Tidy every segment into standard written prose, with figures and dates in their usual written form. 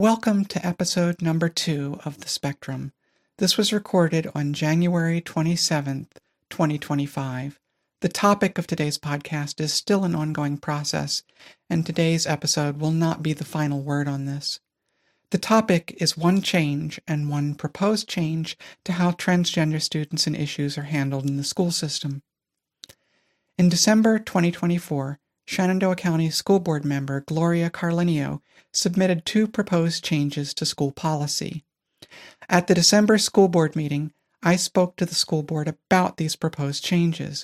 Welcome to episode number 2 of The Spectrum. This was recorded on January 27th, 2025. The topic of today's podcast is still an ongoing process, and today's episode will not be the final word on this. The topic is one change and one proposed change to how transgender students and issues are handled in the school system. In December 2024, Shenandoah County School Board member Gloria Carlinio submitted 2 proposed changes to school policy. At the December school board meeting, I spoke to the school board about these proposed changes.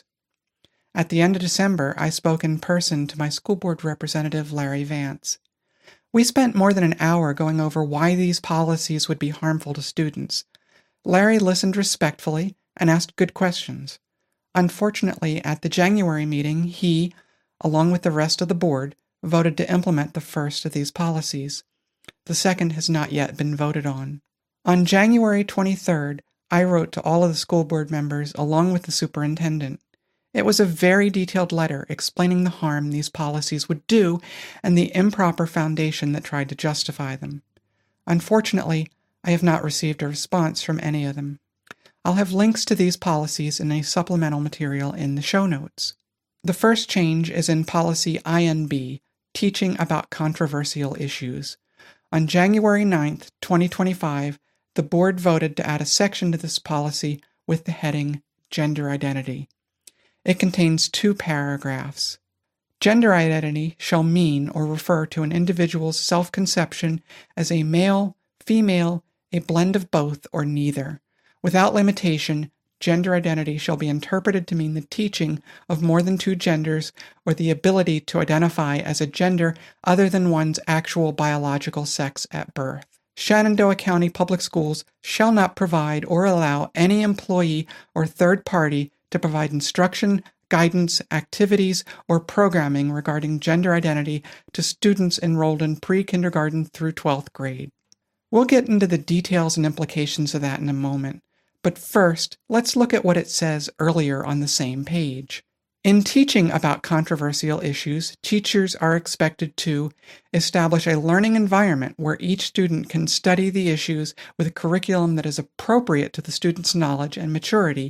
At the end of December, I spoke in person to my school board representative, Larry Vance. We spent more than an hour going over why these policies would be harmful to students. Larry listened respectfully and asked good questions. Unfortunately, at the January meeting, he, along with the rest of the board, voted to implement the first of these policies. The second has not yet been voted on. On January 23rd, I wrote to all of the school board members along with the superintendent. It was a very detailed letter explaining the harm these policies would do and the improper foundation that tried to justify them. Unfortunately, I have not received a response from any of them. I'll have links to these policies in a supplemental material in the show notes. The first change is in Policy INB, Teaching About Controversial Issues. On January 9th, 2025, the board voted to add a section to this policy with the heading Gender Identity. It contains 2 paragraphs. Gender identity shall mean or refer to an individual's self-conception as a male, female, a blend of both, or neither. Without limitation, gender identity shall be interpreted to mean the teaching of more than 2 genders or the ability to identify as a gender other than one's actual biological sex at birth. Shenandoah County Public Schools shall not provide or allow any employee or third party to provide instruction, guidance, activities, or programming regarding gender identity to students enrolled in pre-kindergarten through 12th grade. We'll get into the details and implications of that in a moment. But first, let's look at what it says earlier on the same page. In teaching about controversial issues, teachers are expected to establish a learning environment where each student can study the issues with a curriculum that is appropriate to the student's knowledge and maturity,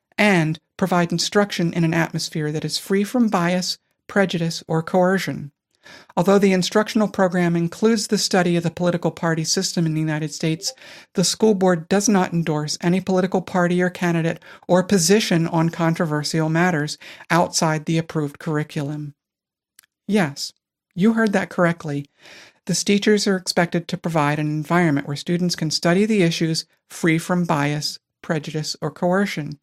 and provide instruction in an atmosphere that is free from bias, prejudice, or coercion. Although the instructional program includes the study of the political party system in the United States, the school board does not endorse any political party or candidate or position on controversial matters outside the approved curriculum. Yes, you heard that correctly. The teachers are expected to provide an environment where students can study the issues free from bias, prejudice, or coercion.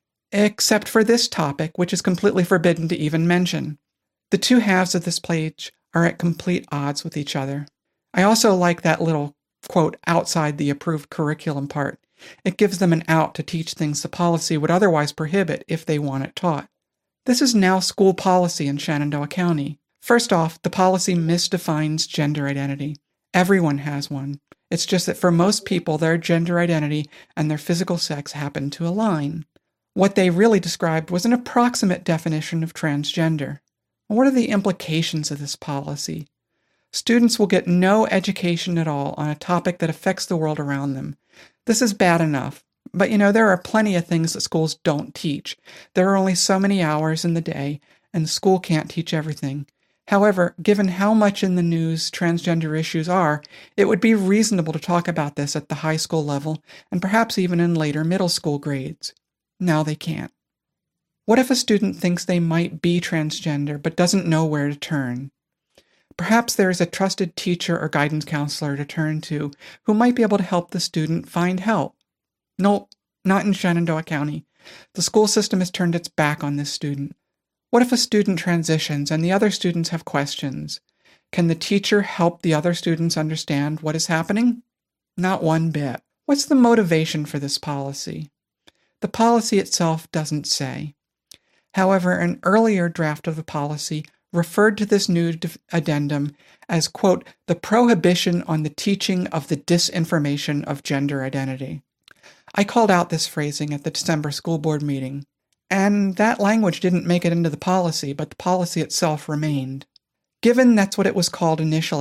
Except for this topic, which is completely forbidden to even mention. The 2 halves of this page are at complete odds with each other. I also like that little, quote, outside the approved curriculum part. It gives them an out to teach things the policy would otherwise prohibit if they want it taught. This is now school policy in Shenandoah County. First off, the policy misdefines gender identity. Everyone has one. It's just that for most people, their gender identity and their physical sex happen to align. What they really described was an approximate definition of transgender. What are the implications of this policy? Students will get no education at all on a topic that affects the world around them. This is bad enough, but there are plenty of things that schools don't teach. There are only so many hours in the day, and school can't teach everything. However, given how much in the news transgender issues are, it would be reasonable to talk about this at the high school level, and perhaps even in later middle school grades. Now they can't. What if a student thinks they might be transgender but doesn't know where to turn? Perhaps there is a trusted teacher or guidance counselor to turn to who might be able to help the student find help. Nope, not in Shenandoah County. The school system has turned its back on this student. What if a student transitions and the other students have questions? Can the teacher help the other students understand what is happening? Not one bit. What's the motivation for this policy? The policy itself doesn't say. However, an earlier draft of the policy referred to this new addendum as, quote, the prohibition on the teaching of the disinformation of gender identity. I called out this phrasing at the December school board meeting, and that language didn't make it into the policy, but the policy itself remained. Given that's what it was called initially,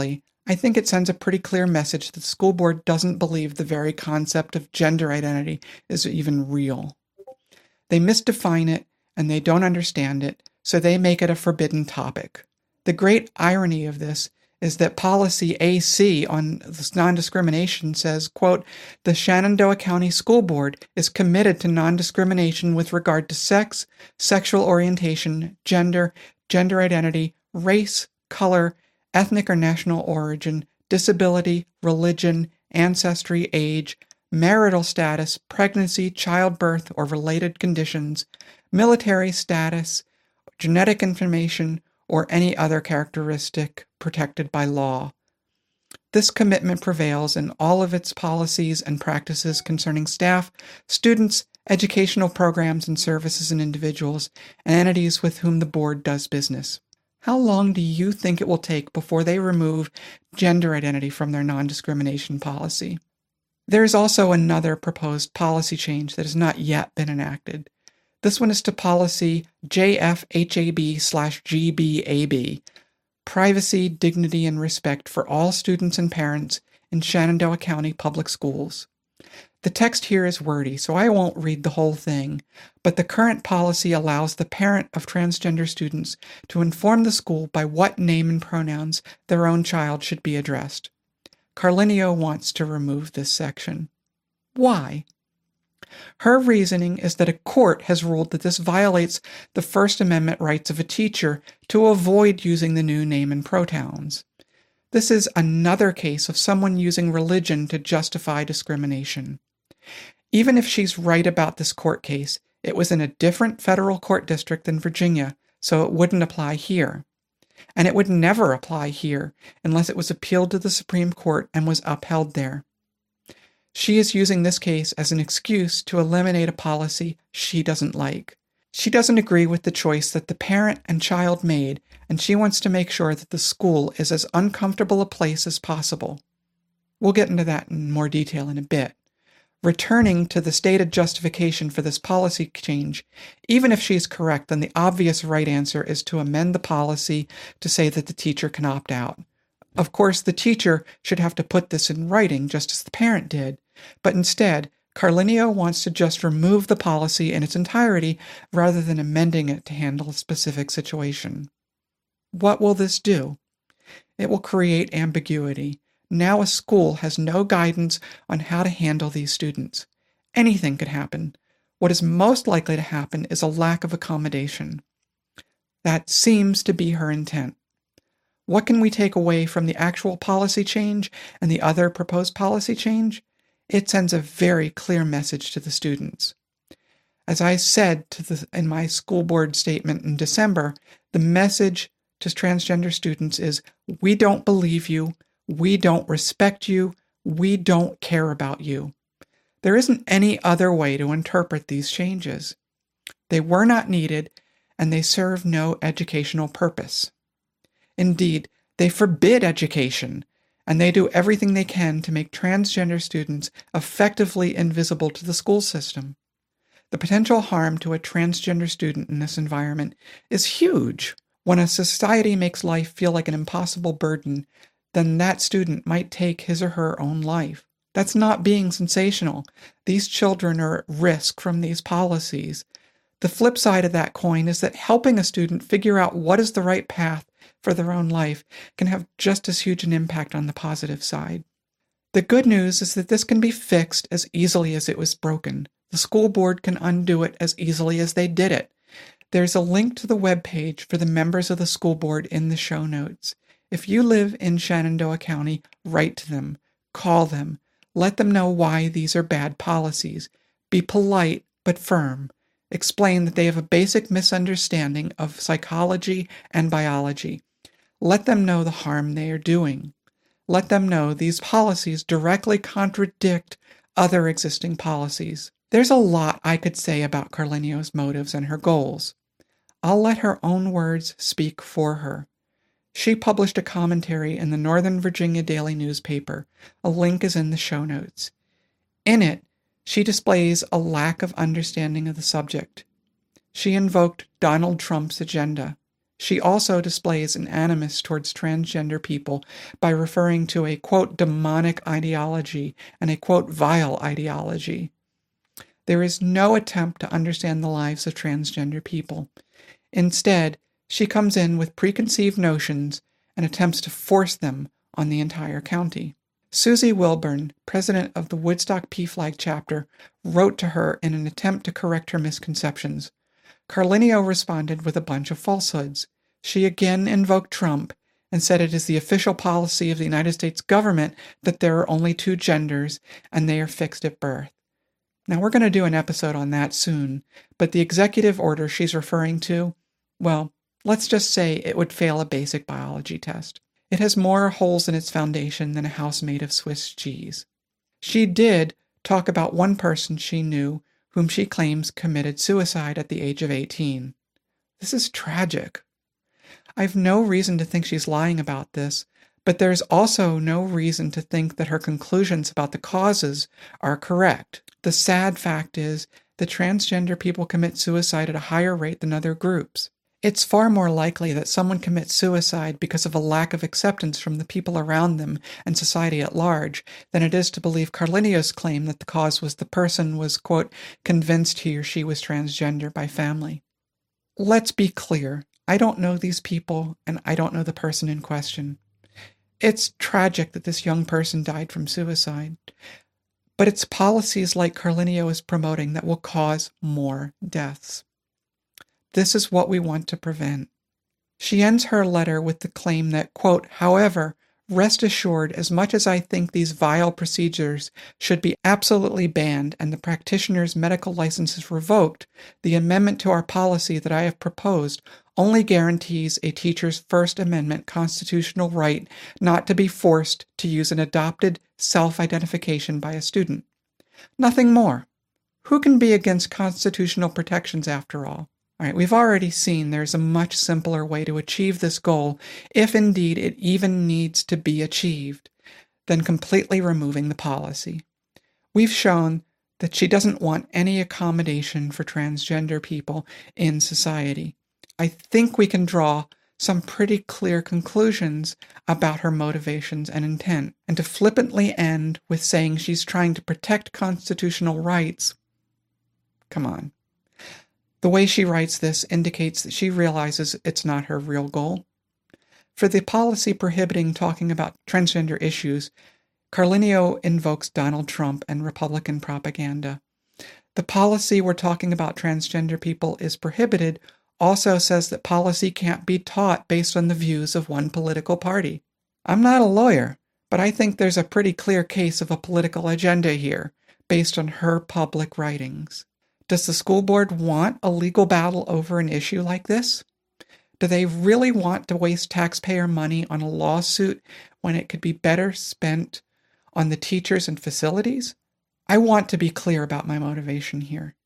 I think it sends a pretty clear message that the school board doesn't believe the very concept of gender identity is even real. They misdefine it and they don't understand it, so they make it a forbidden topic. The great irony of this is that policy AC on non-discrimination says, quote, "The Shenandoah County School Board is committed to non-discrimination with regard to sex, sexual orientation, gender identity, race, color, ethnic or national origin, disability, religion, ancestry, age, marital status, pregnancy, childbirth, or related conditions, military status, genetic information, or any other characteristic protected by law." This commitment prevails in all of its policies and practices concerning staff, students, educational programs and services and individuals, and entities with whom the board does business. How long do you think it will take before they remove gender identity from their non-discrimination policy? There is also another proposed policy change that has not yet been enacted. This one is to policy JFHAB/GBAB, Privacy, Dignity, and Respect for All Students and Parents in Shenandoah County Public Schools. The text here is wordy, so I won't read the whole thing, but the current policy allows the parent of transgender students to inform the school by what name and pronouns their own child should be addressed. Carlinio wants to remove this section. Why? Her reasoning is that a court has ruled that this violates the First Amendment rights of a teacher to avoid using the new name and pronouns. This is another case of someone using religion to justify discrimination. Even if she's right about this court case, it was in a different federal court district than Virginia, so it wouldn't apply here. And it would never apply here unless it was appealed to the Supreme Court and was upheld there. She is using this case as an excuse to eliminate a policy she doesn't like. She doesn't agree with the choice that the parent and child made, and she wants to make sure that the school is as uncomfortable a place as possible. We'll get into that in more detail in a bit. Returning to the stated justification for this policy change, even if she's correct, then the obvious right answer is to amend the policy to say that the teacher can opt out. Of course, the teacher should have to put this in writing, just as the parent did, but instead, Carlinio wants to just remove the policy in its entirety rather than amending it to handle a specific situation. What will this do? It will create ambiguity. Now a school has no guidance on how to handle these students. Anything could happen. What is most likely to happen is a lack of accommodation. That seems to be her intent. What can we take away from the actual policy change and the other proposed policy change? It sends a very clear message to the students. As I said in my school board statement in December, the message to transgender students is, we don't believe you, we don't respect you, we don't care about you. There isn't any other way to interpret these changes. They were not needed, and they serve no educational purpose. Indeed, they forbid education, and they do everything they can to make transgender students effectively invisible to the school system. The potential harm to a transgender student in this environment is huge. When a society makes life feel like an impossible burden, then that student might take his or her own life. That's not being sensational. These children are at risk from these policies. The flip side of that coin is that helping a student figure out what is the right path for their own life can have just as huge an impact on the positive side. The good news is that this can be fixed as easily as it was broken. The school board can undo it as easily as they did it. There's a link to the webpage for the members of the school board in the show notes. If you live in Shenandoah County, write to them, call them, let them know why these are bad policies. Be polite but firm. Explain that they have a basic misunderstanding of psychology and biology. Let them know the harm they are doing. Let them know these policies directly contradict other existing policies. There's a lot I could say about Carlinio's motives and her goals. I'll let her own words speak for her. She published a commentary in the Northern Virginia Daily newspaper. A link is in the show notes. In it, she displays a lack of understanding of the subject. She invoked Donald Trump's agenda. She also displays an animus towards transgender people by referring to a, quote, demonic ideology and a, quote, vile ideology. There is no attempt to understand the lives of transgender people. Instead, she comes in with preconceived notions and attempts to force them on the entire county. Susie Wilburn, president of the Woodstock PFLAG chapter, wrote to her in an attempt to correct her misconceptions. Carlinio responded with a bunch of falsehoods. She again invoked Trump and said it is the official policy of the United States government that there are only two genders and they are fixed at birth. Now, we're going to do an episode on that soon, but the executive order she's referring to, well, let's just say it would fail a basic biology test. It has more holes in its foundation than a house made of Swiss cheese. She did talk about one person she knew whom she claims committed suicide at the age of 18. This is tragic. I've no reason to think she's lying about this, but there's also no reason to think that her conclusions about the causes are correct. The sad fact is that transgender people commit suicide at a higher rate than other groups. It's far more likely that someone commits suicide because of a lack of acceptance from the people around them and society at large than it is to believe Carlinio's claim that the cause was the person was, quote, convinced he or she was transgender by family. Let's be clear. I don't know these people, and I don't know the person in question. It's tragic that this young person died from suicide, but it's policies like Carlinio is promoting that will cause more deaths. This is what we want to prevent. She ends her letter with the claim that, quote, however, rest assured, as much as I think these vile procedures should be absolutely banned and the practitioner's medical licenses revoked, the amendment to our policy that I have proposed only guarantees a teacher's First Amendment constitutional right not to be forced to use an adopted self-identification by a student. Nothing more. Who can be against constitutional protections after all? All right, we've already seen there's a much simpler way to achieve this goal, if indeed it even needs to be achieved, than completely removing the policy. We've shown that she doesn't want any accommodation for transgender people in society. I think we can draw some pretty clear conclusions about her motivations and intent. And to flippantly end with saying she's trying to protect constitutional rights, come on. The way she writes this indicates that she realizes it's not her real goal. For the policy prohibiting talking about transgender issues, Carlinio invokes Donald Trump and Republican propaganda. The policy we're talking about transgender people is prohibited also says that policy can't be taught based on the views of one political party. I'm not a lawyer, but I think there's a pretty clear case of a political agenda here, based on her public writings. Does the school board want a legal battle over an issue like this? Do they really want to waste taxpayer money on a lawsuit when it could be better spent on the teachers and facilities? I want to be clear about my motivation here.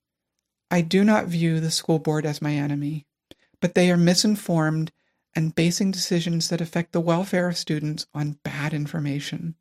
I do not view the school board as my enemy, but they are misinformed and basing decisions that affect the welfare of students on bad information.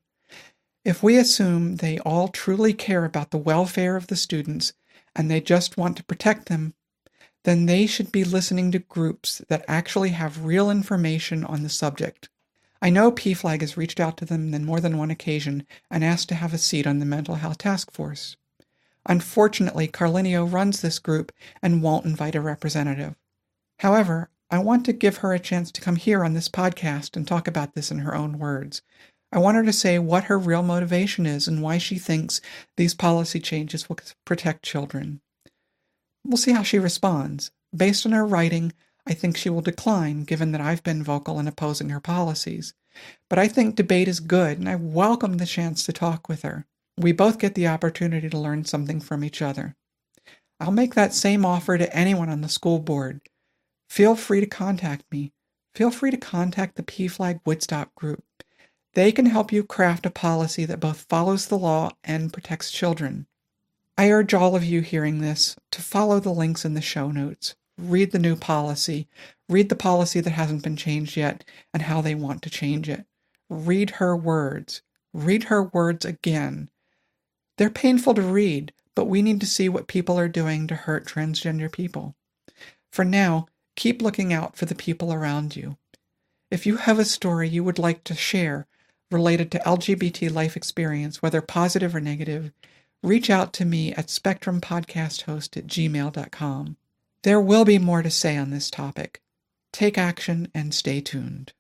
If we assume they all truly care about the welfare of the students and they just want to protect them, then they should be listening to groups that actually have real information on the subject. I know PFLAG has reached out to them on more than one occasion and asked to have a seat on the Mental Health Task Force. Unfortunately, Carlinio runs this group and won't invite a representative. However, I want to give her a chance to come here on this podcast and talk about this in her own words. I want her to say what her real motivation is and why she thinks these policy changes will protect children. We'll see how she responds. Based on her writing, I think she will decline, given that I've been vocal in opposing her policies. But I think debate is good, and I welcome the chance to talk with her. We both get the opportunity to learn something from each other. I'll make that same offer to anyone on the school board. Feel free to contact me. Feel free to contact the PFLAG Woodstock group. They can help you craft a policy that both follows the law and protects children. I urge all of you hearing this to follow the links in the show notes. Read the new policy. Read the policy that hasn't been changed yet and how they want to change it. Read her words. Read her words again. They're painful to read, but we need to see what people are doing to hurt transgender people. For now, keep looking out for the people around you. If you have a story you would like to share related to LGBT life experience, whether positive or negative, reach out to me at spectrumpodcasthost@gmail.com. There will be more to say on this topic. Take action and stay tuned.